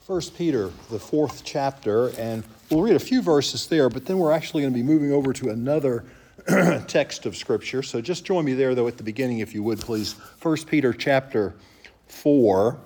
First Peter, the 4th chapter, and we'll read a few verses there, but then we're actually going to be moving over to another text of Scripture. So just join me there, though, at the beginning, if you would, please. First Peter chapter 4.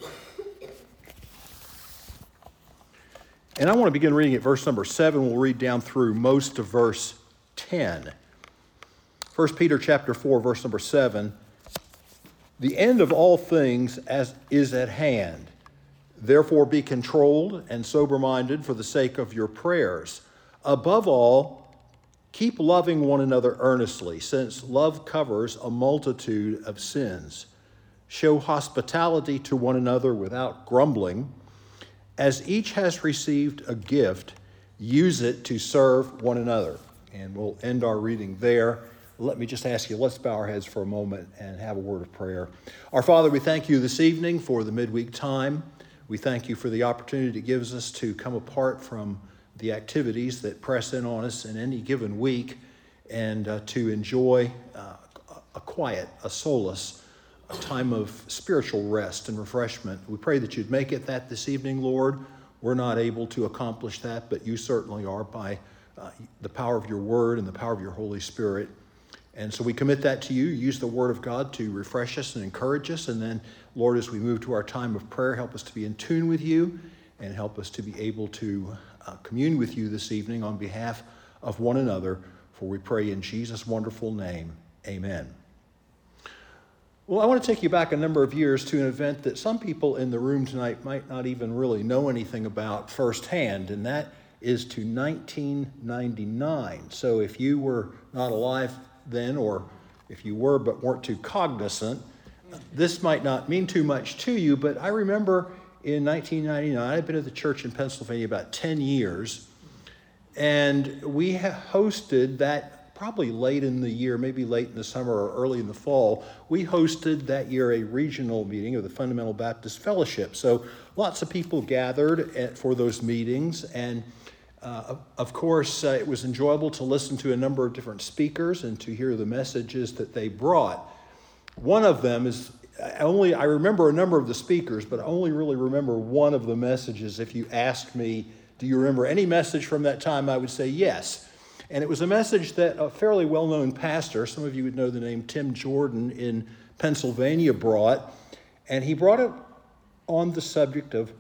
And I want to begin reading at verse number 7. We'll read down through most of verse 10. First Peter chapter 4, verse number 7. The end of all things is at hand. Therefore be controlled and sober-minded for the sake of your prayers. Above all, keep loving one another earnestly, since love covers a multitude of sins. Show hospitality to one another without grumbling. As each has received a gift, use it to serve one another. And we'll end our reading there. Let me just ask you, let's bow our heads for a moment and have a word of prayer. Our Father, we thank you this evening for the midweek time. We thank you for the opportunity it gives us to come apart from the activities that press in on us in any given week and to enjoy a quiet, a solace, a time of spiritual rest and refreshment. We pray that you'd make it that this evening, Lord. We're not able to accomplish that, but you certainly are by the power of your word and the power of your Holy Spirit. And so we commit that to you. Use the word of God to refresh us and encourage us. And then, Lord, as we move to our time of prayer, help us to be in tune with you and help us to be able to commune with you this evening on behalf of one another. For we pray in Jesus' wonderful name. Amen. Well, I want to take you back a number of years to an event that some people in the room tonight might not even really know anything about firsthand, and that is to 1999. So if you were not alive then, or if you were but weren't too cognizant, this might not mean too much to you, but I remember in 1999, I've been at the church in Pennsylvania about 10 years, and we hosted that probably late in the year, maybe late in the summer or early in the fall. We hosted that year a regional meeting of the Fundamental Baptist Fellowship. So lots of people gathered for those meetings, and of course, it was enjoyable to listen to a number of different speakers and to hear the messages that they brought. One of them is, I remember a number of the speakers, but I only really remember one of the messages. If you asked me, do you remember any message from that time, I would say yes. And it was a message that a fairly well-known pastor, some of you would know the name Tim Jordan in Pennsylvania, brought. And he brought it on the subject of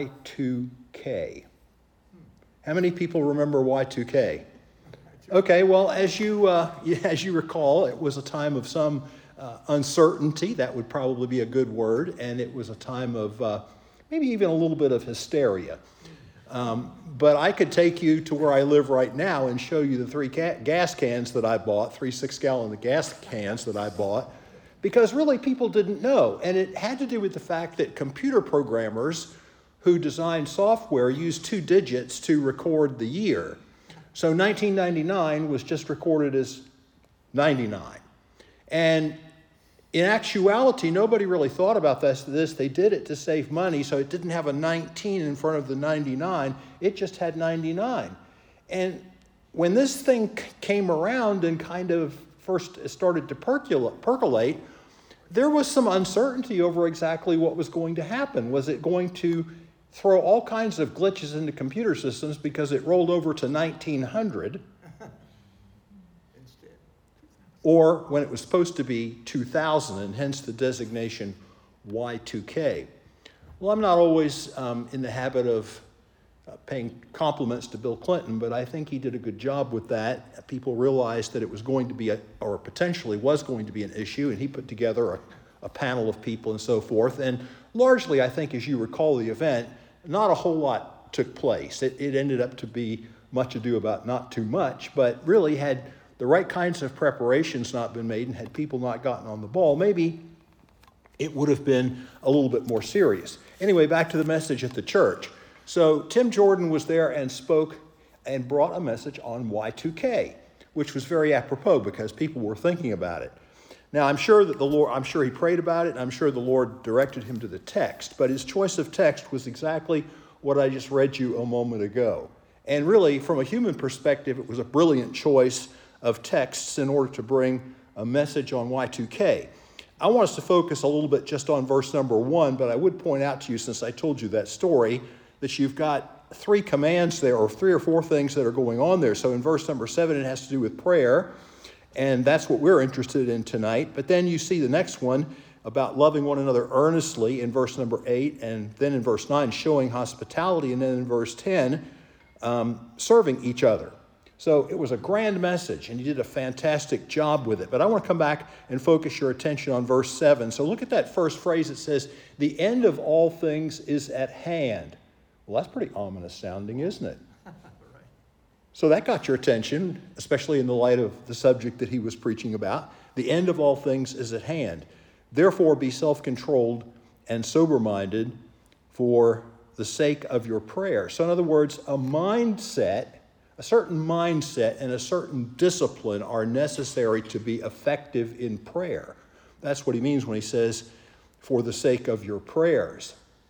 Y2K. How many people remember Y2K? Okay, well, as you recall, it was a time of some uncertainty. That would probably be a good word. And it was a time of maybe even a little bit of hysteria. But I could take you to where I live right now and show you the three gas cans that I bought, 3 6-gallon gas cans that I bought, because really people didn't know. And it had to do with the fact that computer programmers who designed software used 2 digits to record the year. So 1999 was just recorded as 99. And in actuality, nobody really thought about this. They did it to save money, so it didn't have a 19 in front of the 99. It just had 99. And when this thing came around and kind of first started to percolate, there was some uncertainty over exactly what was going to happen. Was it going to throw all kinds of glitches into computer systems because it rolled over to 1900, or when it was supposed to be 2000, and hence the designation Y2K. Well, I'm not always in the habit of paying compliments to Bill Clinton, but I think he did a good job with that. People realized that it was going to be, or potentially was going to be an issue, and he put together a panel of people and so forth. And largely, I think, as you recall the event, not a whole lot took place. It ended up to be much ado about not too much, but really had the right kinds of preparations not been made and had people not gotten on the ball, maybe it would have been a little bit more serious. Anyway, back to the message at the church. So Tim Jordan was there and spoke and brought a message on Y2K, which was very apropos because people were thinking about it. Now, I'm sure he prayed about it, and I'm sure the Lord directed him to the text, but his choice of text was exactly what I just read you a moment ago. And really, from a human perspective, it was a brilliant choice of texts in order to bring a message on Y2K. I want us to focus a little bit just on verse number 1, but I would point out to you, since I told you that story, that you've got three commands there, or three or four things that are going on there. So in verse number 7, it has to do with prayer, and that's what we're interested in tonight. But then you see the next one about loving one another earnestly in verse number 8, and then in verse 9, showing hospitality, and then in verse 10, serving each other. So it was a grand message, and he did a fantastic job with it. But I want to come back and focus your attention on verse 7. So look at that first phrase. It says, the end of all things is at hand. Well, that's pretty ominous sounding, isn't it? Right. So that got your attention, especially in the light of the subject that he was preaching about. The end of all things is at hand. Therefore, be self-controlled and sober-minded for the sake of your prayer. So in other words, a certain mindset and a certain discipline are necessary to be effective in prayer. That's what he means when he says, for the sake of your prayers.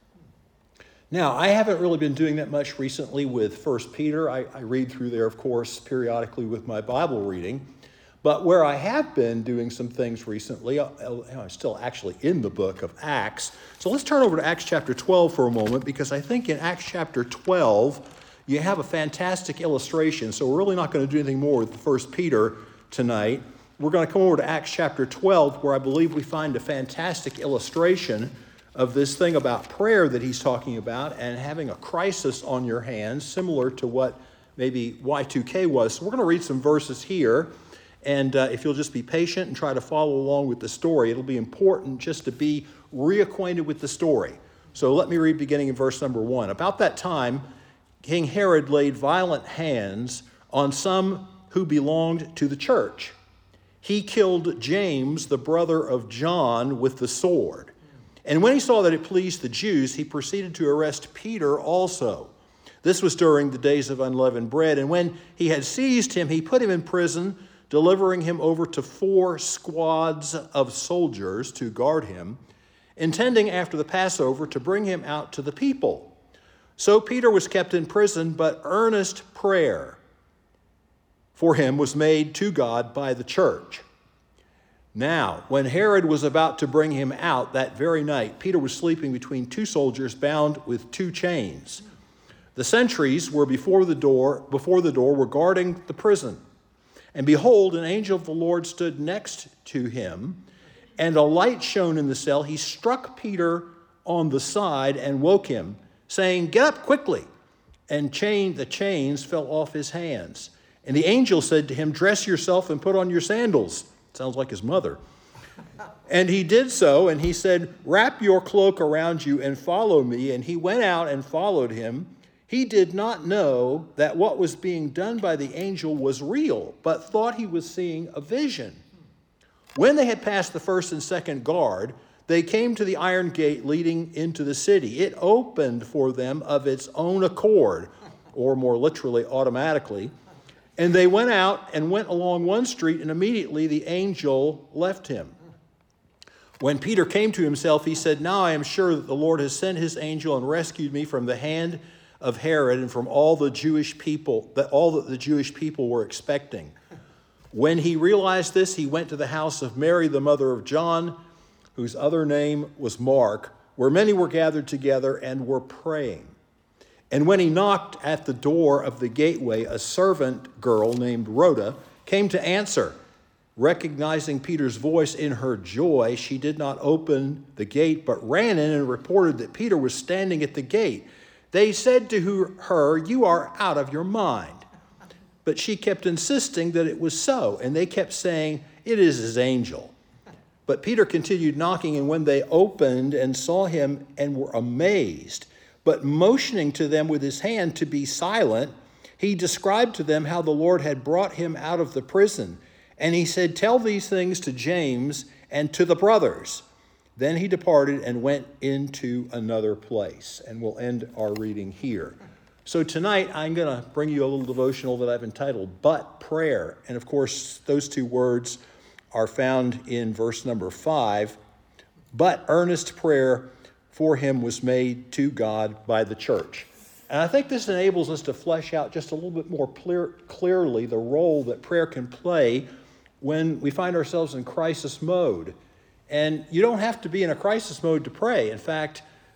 Now, I haven't really been doing that much recently with 1 Peter. I read through there, of course, periodically with my Bible reading. But where I have been doing some things recently, I'm still actually in the book of Acts. So let's turn over to Acts chapter 12 for a moment, because I think in Acts chapter 12, you have a fantastic illustration. So we're really not going to do anything more with 1 Peter tonight. We're going to come over to Acts chapter 12, where I believe we find a fantastic illustration of this thing about prayer that he's talking about, and having a crisis on your hands, similar to what maybe Y2K was. So we're going to read some verses here. And if you'll just be patient and try to follow along with the story, it'll be important just to be reacquainted with the story. So let me read beginning in verse number 1. About that time, King Herod laid violent hands on some who belonged to the church. He killed James, the brother of John, with the sword. And when he saw that it pleased the Jews, he proceeded to arrest Peter also. This was during the days of unleavened bread. And when he had seized him, he put him in prison, delivering him over to 4 squads of soldiers to guard him, intending after the Passover to bring him out to the people. So Peter was kept in prison, but earnest prayer for him was made to God by the church. Now, when Herod was about to bring him out that very night, Peter was sleeping between 2 soldiers bound with 2 chains. The sentries were before the door were guarding the prison. And behold, an angel of the Lord stood next to him, and a light shone in the cell. He struck Peter on the side and woke him, saying, "Get up quickly." And the chains fell off his hands. And the angel said to him, "Dress yourself and put on your sandals." Sounds like his mother. And he did so, and he said, "Wrap your cloak around you and follow me." And he went out and followed him. He did not know that what was being done by the angel was real, but thought he was seeing a vision. When they had passed the first and second guard, they came to the iron gate leading into the city. It opened for them of its own accord, or more literally, automatically. And they went out and went along one street, and immediately the angel left him. When Peter came to himself, he said, "Now I am sure that the Lord has sent his angel and rescued me from the hand of Herod and from all the Jewish people, all that the Jewish people were expecting." When he realized this, he went to the house of Mary, the mother of John, whose other name was Mark, where many were gathered together and were praying. And when he knocked at the door of the gateway, a servant girl named Rhoda came to answer. Recognizing Peter's voice in her joy, she did not open the gate, but ran in and reported that Peter was standing at the gate. They said to her, "You are out of your mind." But she kept insisting that it was so, and they kept saying, "It is his angel." But Peter continued knocking, and when they opened and saw him and were amazed, but motioning to them with his hand to be silent, he described to them how the Lord had brought him out of the prison. And he said, "Tell these things to James and to the brothers." Then he departed and went into another place. And we'll end our reading here. So tonight, I'm going to bring you a little devotional that I've entitled, "But Prayer." And of course, those 2 words are found in verse number 5. But earnest prayer for him was made to God by the church. And I think this enables us to flesh out just a little bit more clearly the role that prayer can play when we find ourselves in crisis mode. And you don't have to be in a crisis mode to pray. In fact,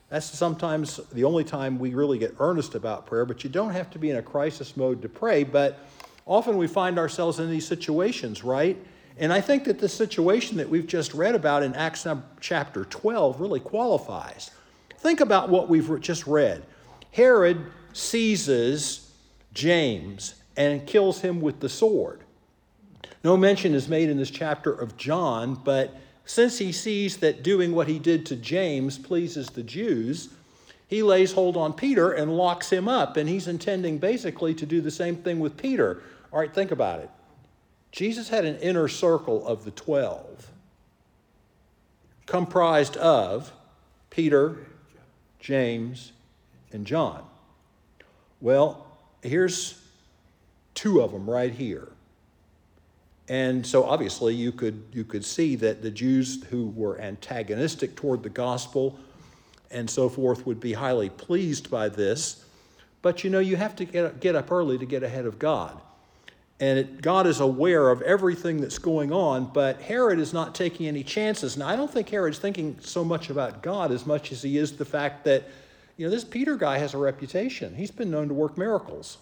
That's sometimes the only time we really get earnest about prayer, but you don't have to be in a crisis mode to pray. But often we find ourselves in these situations, right? And I think that the situation that we've just read about in Acts chapter 12 really qualifies. Think about what we've just read. Herod seizes James and kills him with the sword. No mention is made in this chapter of John, but since he sees that doing what he did to James pleases the Jews, he lays hold on Peter and locks him up, and he's intending basically to do the same thing with Peter. All right, think about it. Jesus had an inner circle of the 12, comprised of Peter, James, and John. Well, here's two of them right here. And so obviously you could see that the Jews who were antagonistic toward the gospel and so forth would be highly pleased by this. But you have to get up early to get ahead of God. And God is aware of everything that's going on, but Herod is not taking any chances. Now, I don't think Herod's thinking so much about God as much as he is the fact that, this Peter guy has a reputation. He's been known to work miracles.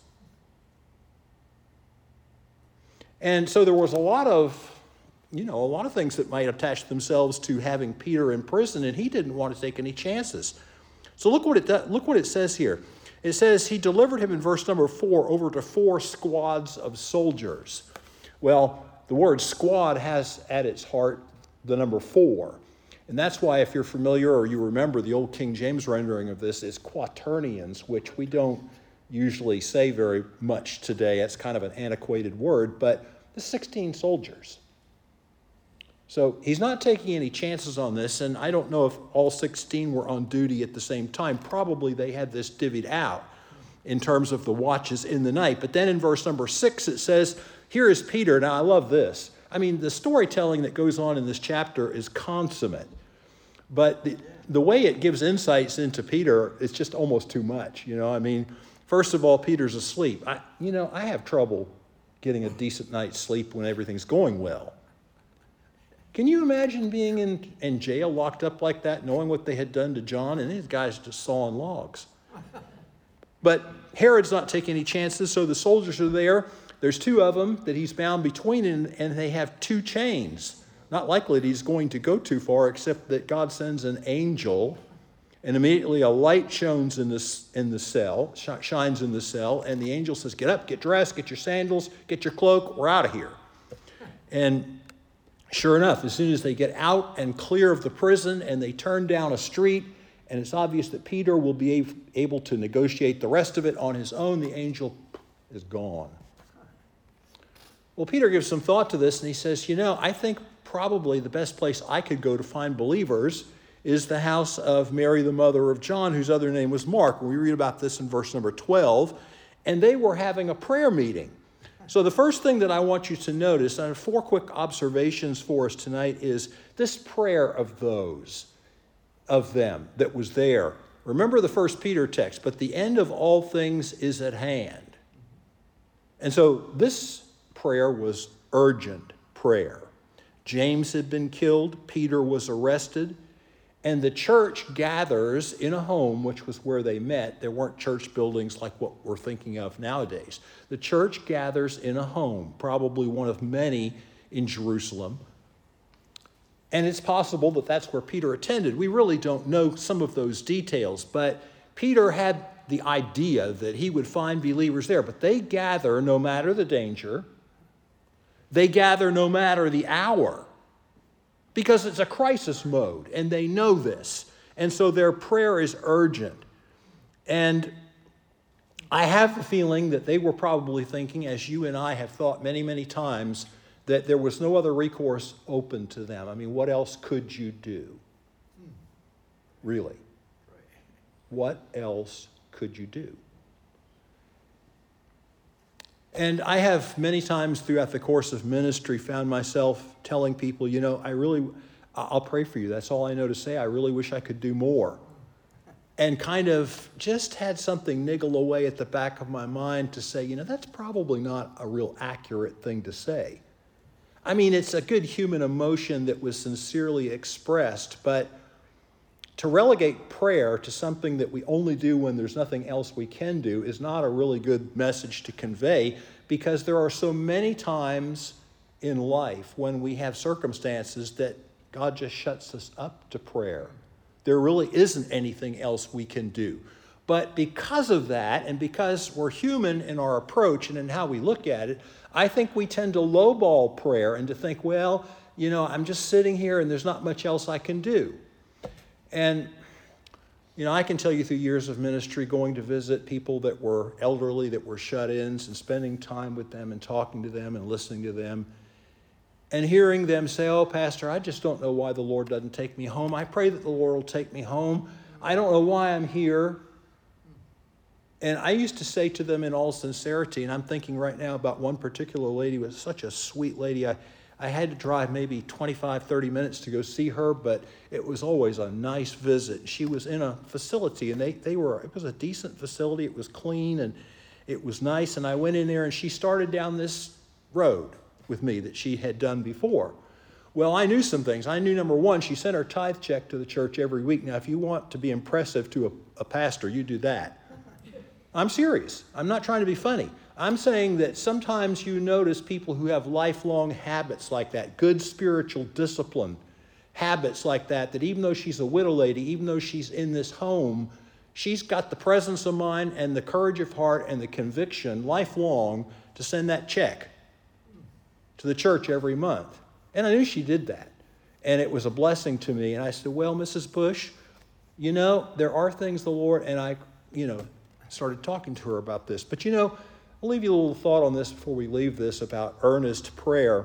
And so there was a lot of things that might attach themselves to having Peter in prison, and he didn't want to take any chances. So look what it says here. It says he delivered him in verse number 4 over to 4 squads of soldiers. Well, the word squad has at its heart the number 4. And that's why, if you're familiar or you remember, the old King James rendering of this is quaternions, which we don't usually say very much today. It's kind of an antiquated word, but the 16 soldiers. So he's not taking any chances on this, and I don't know if all 16 were on duty at the same time. Probably they had this divvied out in terms of the watches in the night. But then in verse number 6 it says, here is Peter. Now I love this. I mean, the storytelling that goes on in this chapter is consummate. But the way it gives insights into Peter is just almost too much. First of all, Peter's asleep. I have trouble getting a decent night's sleep when everything's going well. Can you imagine being in jail, locked up like that, knowing what they had done to John, and these guys just sawing logs? But Herod's not taking any chances, so the soldiers are there. There's 2 of them that he's bound between, and they have 2 chains. Not likely that he's going to go too far, except that God sends an angel, and immediately a light shines in the cell, and the angel says, get up, get dressed, get your sandals, get your cloak, we're out of here. And sure enough, as soon as they get out and clear of the prison and they turn down a street, and it's obvious that Peter will be able to negotiate the rest of it on his own, the angel is gone. Well, Peter gives some thought to this, and he says, I think probably the best place I could go to find believers is the house of Mary, the mother of John, whose other name was Mark. We read about this in verse number 12, and they were having a prayer meeting. So the first thing that I want you to notice, and 4 quick observations for us tonight, is this prayer of them that was there. Remember the 1 Peter text, but the end of all things is at hand. And so this prayer was urgent prayer. James had been killed, Peter was arrested, and the church gathers in a home, which was where they met. There weren't church buildings like what we're thinking of nowadays. The church gathers in a home, probably one of many in Jerusalem. And it's possible that that's where Peter attended. We really don't know some of those details, but Peter had the idea that he would find believers there. But they gather no matter the danger. They gather no matter the hour, because it's a crisis mode, and they know this. And so their prayer is urgent. And I have the feeling that they were probably thinking, as you and I have thought many, many times, that there was no other recourse open to them. I mean, what else could you do? Really? What else could you do? And I have many times throughout the course of ministry found myself telling people, I'll pray for you. That's all I know to say. I really wish I could do more. And kind of just had something niggle away at the back of my mind to say, that's probably not a real accurate thing to say. I mean, it's a good human emotion that was sincerely expressed, but to relegate prayer to something that we only do when there's nothing else we can do is not a really good message to convey, because there are so many times in life when we have circumstances that God just shuts us up to prayer. There really isn't anything else we can do. But because of that, and because we're human in our approach and in how we look at it, I think we tend to lowball prayer and to think, well, I'm just sitting here and there's not much else I can do. And, I can tell you through years of ministry, going to visit people that were elderly, that were shut-ins, and spending time with them and talking to them and listening to them, and hearing them say, oh, Pastor, I just don't know why the Lord doesn't take me home. I pray that the Lord will take me home. I don't know why I'm here. And I used to say to them in all sincerity, and I'm thinking right now about one particular lady, was such a sweet lady. I had to drive maybe 25, 30 minutes to go see her, but it was always a nice visit. She was in a facility, and it was a decent facility. It was clean, and it was nice. And I went in there, and she started down this road with me that she had done before. Well, I knew some things. I knew, number one, she sent her tithe check to the church every week. Now, if you want to be impressive to a pastor, you do that. I'm serious. I'm not trying to be funny. I'm saying that sometimes you notice people who have lifelong habits like that, good spiritual discipline, habits like that even though she's a widow lady, even though she's in this home, she's got the presence of mind and the courage of heart and the conviction lifelong to send that check to the church every month. And I knew she did that. And it was a blessing to me. And I said, well, Mrs. Bush, there are things the Lord, and I, started talking to her about this. But I'll leave you a little thought on this before we leave this about earnest prayer.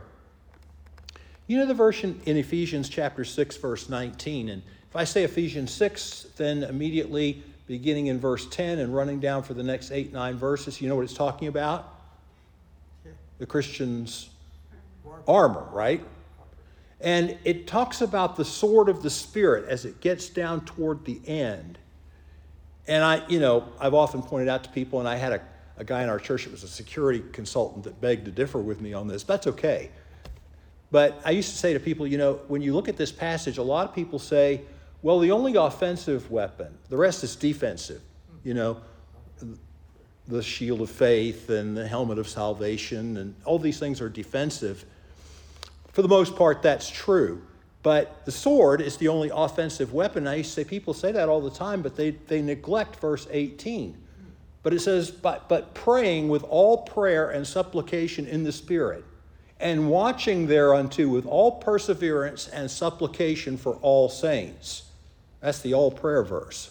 The version in Ephesians chapter 6, verse 19. And if I say Ephesians 6, then immediately beginning in verse 10 and running down for the next 8, 9 verses, you know what it's talking about? The Christian's armor, right? And it talks about the sword of the Spirit as it gets down toward the end. And I've often pointed out to people, and I had a guy in our church that was a security consultant that begged to differ with me on this. That's okay. But I used to say to people, when you look at this passage, a lot of people say, well, the only offensive weapon, the rest is defensive. The shield of faith and the helmet of salvation, and all these things are defensive. For the most part, that's true. But the sword is the only offensive weapon. I used to say, people say that all the time, but they neglect verse 18. But it says, but praying with all prayer and supplication in the Spirit, and watching thereunto with all perseverance and supplication for all saints. That's the all prayer verse.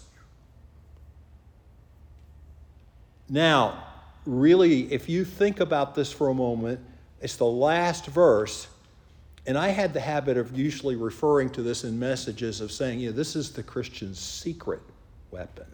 Now, really, if you think about this for a moment, it's the last verse. And I had the habit of usually referring to this in messages of saying, this is the Christian's secret weapon.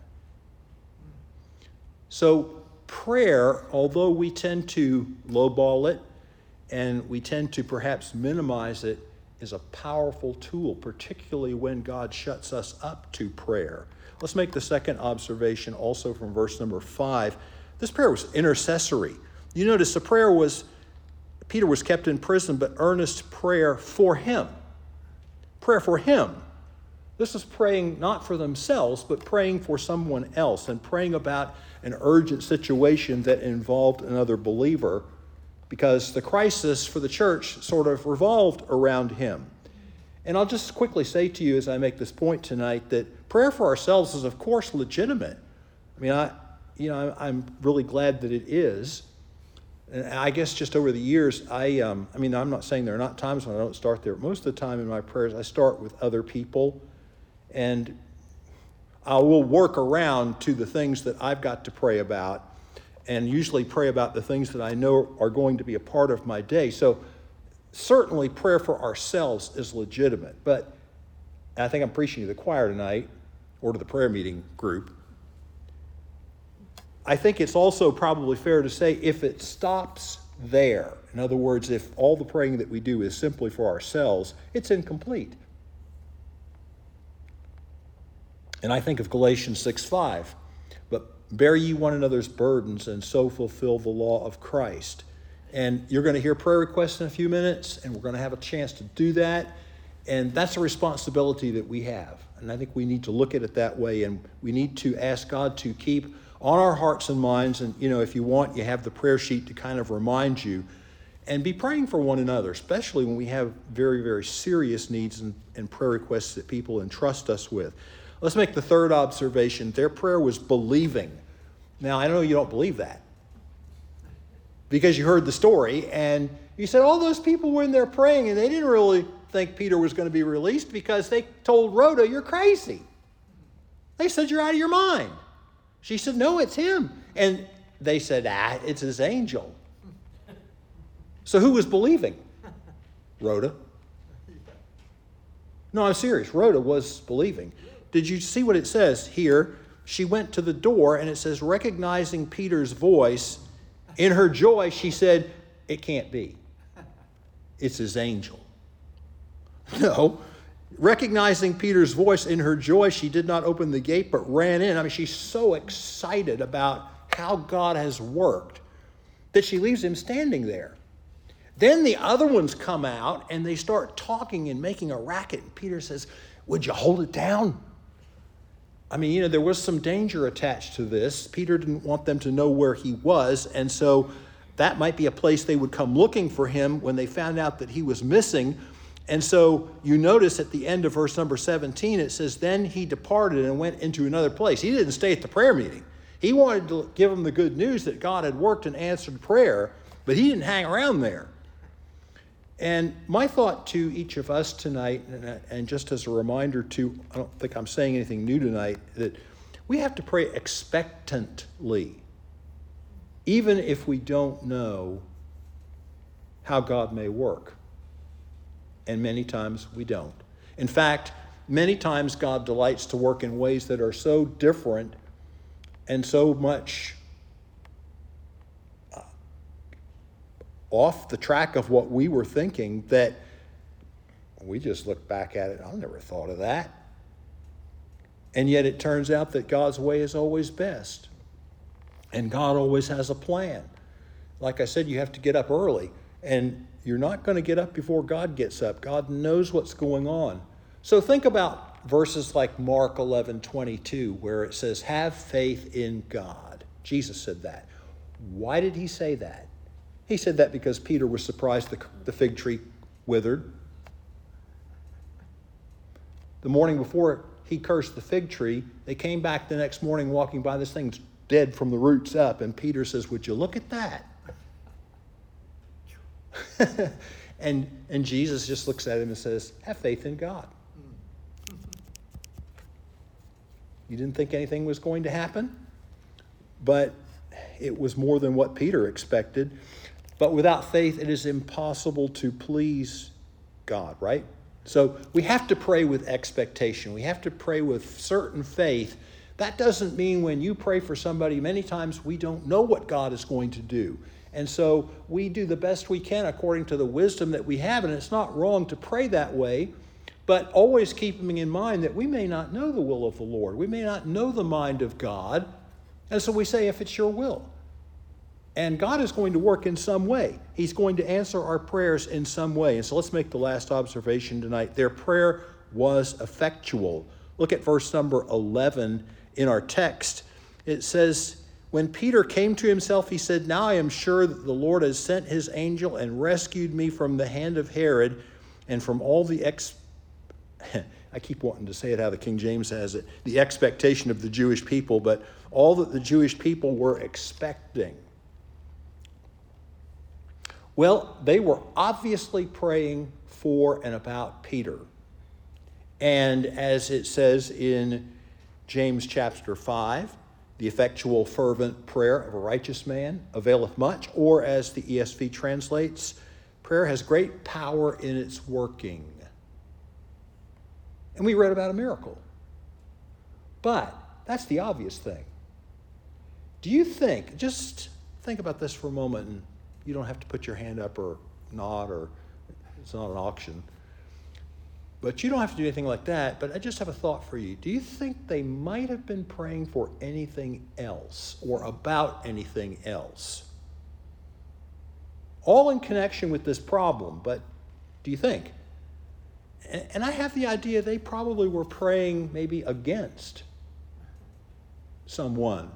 So prayer, although we tend to lowball it and we tend to perhaps minimize it, is a powerful tool, particularly when God shuts us up to prayer. Let's make the second observation also from verse number 5. This prayer was intercessory. You notice the prayer was, Peter was kept in prison, but earnest prayer for him. Prayer for him. This is praying not for themselves, but praying for someone else and praying about an urgent situation that involved another believer, because the crisis for the church sort of revolved around him. And I'll just quickly say to you as I make this point tonight that prayer for ourselves is, of course, legitimate. I mean, I'm really glad that it is. And I guess just over the years, I'm not saying there are not times when I don't start there. Most of the time in my prayers, I start with other people, and I will work around to the things that I've got to pray about, and usually pray about the things that I know are going to be a part of my day. So certainly prayer for ourselves is legitimate, but I think I'm preaching to the choir tonight, or to the prayer meeting group. I think it's also probably fair to say if it stops there, in other words, if all the praying that we do is simply for ourselves, it's incomplete. And I think of Galatians 6:5, but bear ye one another's burdens and so fulfill the law of Christ. And you're going to hear prayer requests in a few minutes, and we're going to have a chance to do that. And that's a responsibility that we have. And I think we need to look at it that way, and we need to ask God to keep on our hearts and minds. And, if you want, you have the prayer sheet to kind of remind you. And be praying for one another, especially when we have very, very serious needs and prayer requests that people entrust us with. Let's make the third observation. Their prayer was believing. Now, I know you don't believe that because you heard the story and you said all those people were in there praying and they didn't really think Peter was going to be released because they told Rhoda, "You're crazy." They said, "You're out of your mind." She said, "No, it's him." And they said, "It's his angel." So who was believing? Rhoda. No, I'm serious. Rhoda was believing. Did you see what it says here? She went to the door and it says, recognizing Peter's voice, in her joy, she said, "It can't be. It's his angel." No. Recognizing Peter's voice in her joy, she did not open the gate but ran in. I mean, she's so excited about how God has worked that she leaves him standing there. Then the other ones come out and they start talking and making a racket. And Peter says, "Would you hold it down?" I mean, there was some danger attached to this. Peter didn't want them to know where he was. And so that might be a place they would come looking for him when they found out that he was missing. And so you notice at the end of verse number 17, it says, "Then he departed and went into another place." He didn't stay at the prayer meeting. He wanted to give them the good news that God had worked and answered prayer, but he didn't hang around there. And my thought to each of us tonight, and just as a reminder to, I don't think I'm saying anything new tonight, that we have to pray expectantly, even if we don't know how God may work. And many times we don't. In fact, many times God delights to work in ways that are so different and so much off the track of what we were thinking that we just look back at it, "I never thought of that." And yet it turns out that God's way is always best. And God always has a plan. Like I said, you have to get up early. And you're not going to get up before God gets up. God knows what's going on. So think about verses like Mark 11:22, where it says, "Have faith in God." Jesus said that. Why did he say that? He said that because Peter was surprised the fig tree withered. The morning before he cursed the fig tree, they came back the next morning walking by, this thing's dead from the roots up. And Peter says, "Would you look at that?" and Jesus just looks at him and says, "Have faith in God." You didn't think anything was going to happen? But it was more than what Peter expected. But without faith, it is impossible to please God, right? So we have to pray with expectation. We have to pray with certain faith. That doesn't mean when you pray for somebody, many times we don't know what God is going to do. And so we do the best we can according to the wisdom that we have. And it's not wrong to pray that way, but always keeping in mind that we may not know the will of the Lord. We may not know the mind of God. And so we say, if it's your will. And God is going to work in some way. He's going to answer our prayers in some way. And so let's make the last observation tonight. Their prayer was effectual. Look at verse number 11 in our text. It says, "When Peter came to himself, he said, 'Now I am sure that the Lord has sent his angel and rescued me from the hand of Herod and from all the I keep wanting to say it how the King James has it, the expectation of the Jewish people, but all that the Jewish people were expecting.'" Well, they were obviously praying for and about Peter. And as it says in James chapter 5, "The effectual fervent prayer of a righteous man availeth much," or as the ESV translates, "Prayer has great power in its working." And we read about a miracle. But that's the obvious thing. Do you think, just think about this for a moment, and you don't have to put your hand up or nod, or it's not an auction. But you don't have to do anything like that. But I just have a thought for you. Do you think they might have been praying for anything else or about anything else? All in connection with this problem, but do you think? And I have the idea they probably were praying maybe against someone.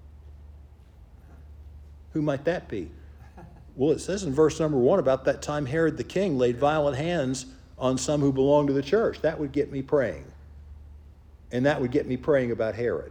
Who might that be? Well, it says in verse number 1 about that time Herod the king laid violent hands on some who belonged to the church. That would get me praying. And that would get me praying about Herod.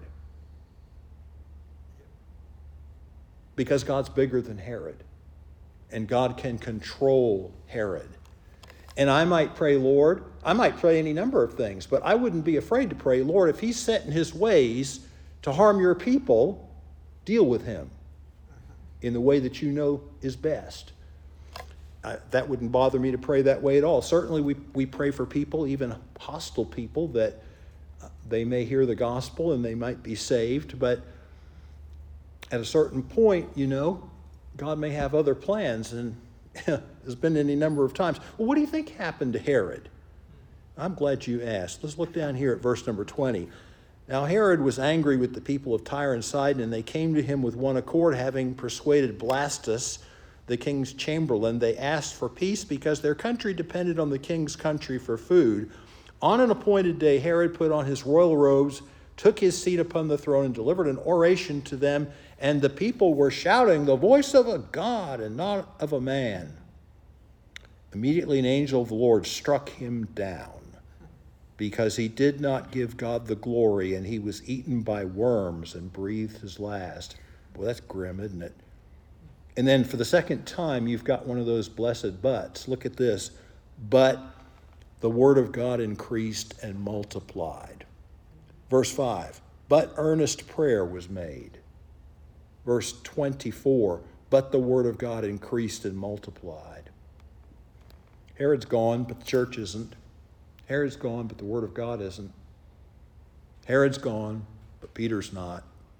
Because God's bigger than Herod. And God can control Herod. And I might pray, Lord, I might pray any number of things, but I wouldn't be afraid to pray, Lord, if he's set in his ways to harm your people, deal with him in the way that you know is best. That wouldn't bother me to pray that way at all. Certainly we pray for people, even hostile people, that they may hear the gospel and they might be saved, but at a certain point, God may have other plans, and there's been any number of times. Well, what do you think happened to Herod? I'm glad you asked. Let's look down here at verse number 20. Now Herod was angry with the people of Tyre and Sidon, and they came to him with one accord, having persuaded Blastus, the king's chamberlain. They asked for peace because their country depended on the king's country for food. On an appointed day, Herod put on his royal robes, took his seat upon the throne, and delivered an oration to them. And the people were shouting, "The voice of a God and not of a man." Immediately an angel of the Lord struck him down, because he did not give God the glory, and he was eaten by worms and breathed his last. Well, that's grim, isn't it? And then for the second time, you've got one of those blessed buts. Look at this. But the word of God increased and multiplied. Verse 5, but earnest prayer was made. Verse 24, but the word of God increased and multiplied. Herod's gone, but the church isn't. Herod's gone, but the word of God isn't. Herod's gone, but Peter's not.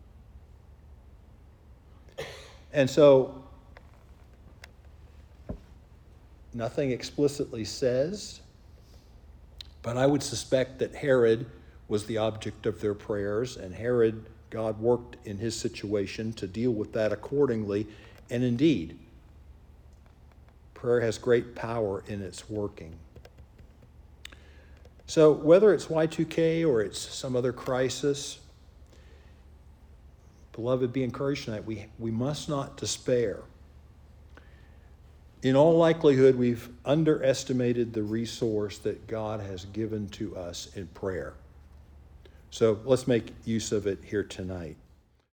And so, nothing explicitly says, but I would suspect that Herod was the object of their prayers, and Herod, God worked in his situation to deal with that accordingly. And indeed, prayer has great power in its working. So whether it's Y2K or it's some other crisis, beloved, be encouraged tonight. We must not despair. In all likelihood, we've underestimated the resource that God has given to us in prayer. So let's make use of it here tonight.